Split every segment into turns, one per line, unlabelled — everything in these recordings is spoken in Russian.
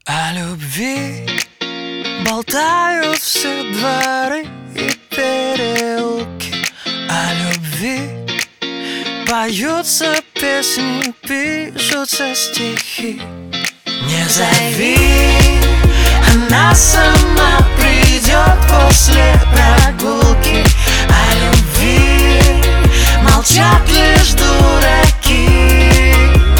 О любви болтают все дворы и переулки. О любви поются песни, пишутся стихи. Не зови, она сама придет после прогулки. О любви молчат лишь дураки.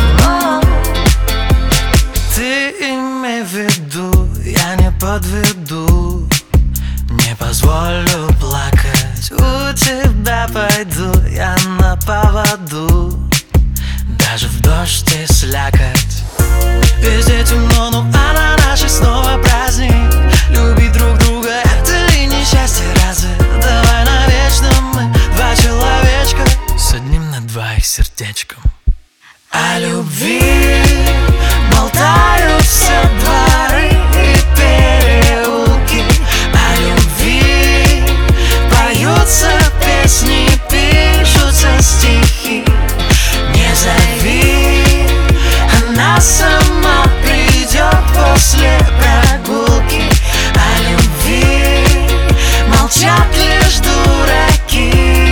Ты имей в виду, я не подведу, не позволю плакать. У тебя пойду я на поводу, даже в дождь и слякоть. Везде темно, но на нашей снова праздник. Любить друг друга — это ли не счастье, разве? Давай навечно мы два человечка с одним на двоих сердечком. О любви болтают все дворы и переулки. О любви поются песни, пишутся стихи. Не зови, она сама придет после прогулки. О любви молчат лишь дураки.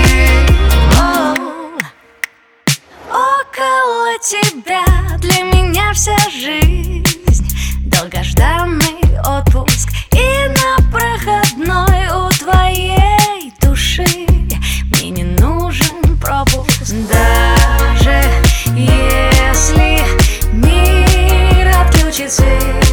Около тебя для меня вся жизнь, долгожданный отпуск и на проходной у твоей души мне не нужен пропуск. Даже если мир отключит свет,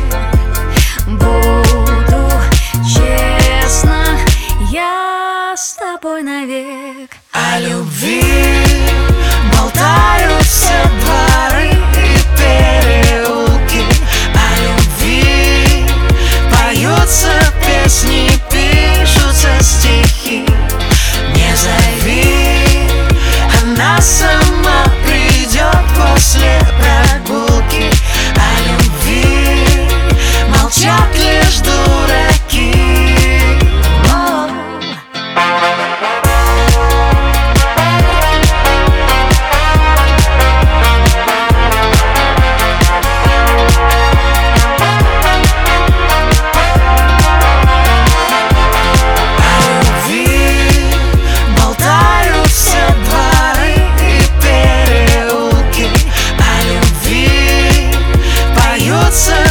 буду честна, я с тобой навек.
О любви болтают все дворы и переулки. О любви поются песни, пишутся стихи. Не зови, она сама придет после прогулки. О любви молчат лишь дураки. Поются